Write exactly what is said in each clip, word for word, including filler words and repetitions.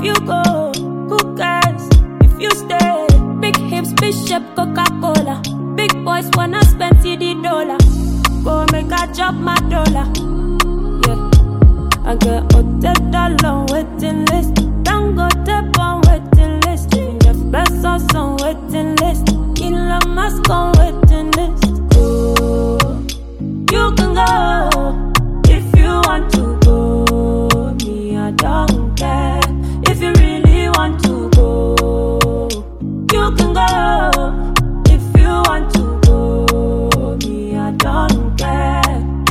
you go, who cares if you stay? Big hips, big shape, Coca-Cola. Big boys wanna spend C D dollar. Go make a drop my dollar. Yeah, I get hotel dollar waiting list. Don't go tap on waiting list. Jeff Bezos on waiting list. Elon Musk on waiting list. Oh, you can go if you want to go. Me, I don't care if you really want to go. You can go if you want to go. Me, I don't care.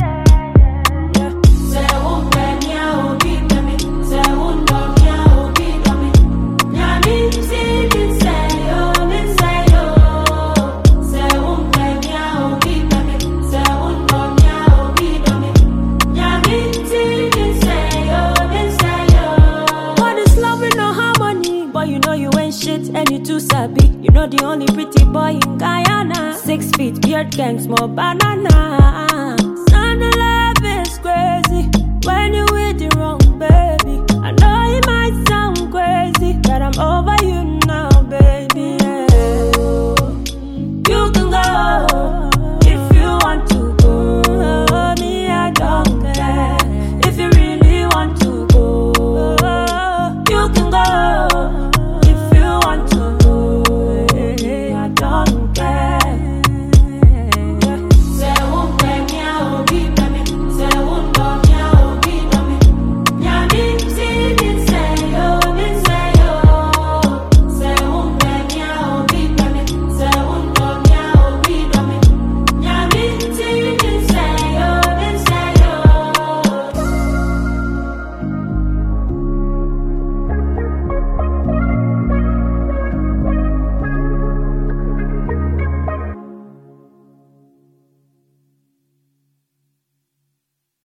And you too sabi, you know the only pretty boy in Guyana. Six feet, beard gang, small banana. Son of love is crazy when you with the wrong baby. I know it might sound crazy, but I'm over you now, baby. Yeah. You can go if you want to go. Me, I don't care if you really want to go. You can go.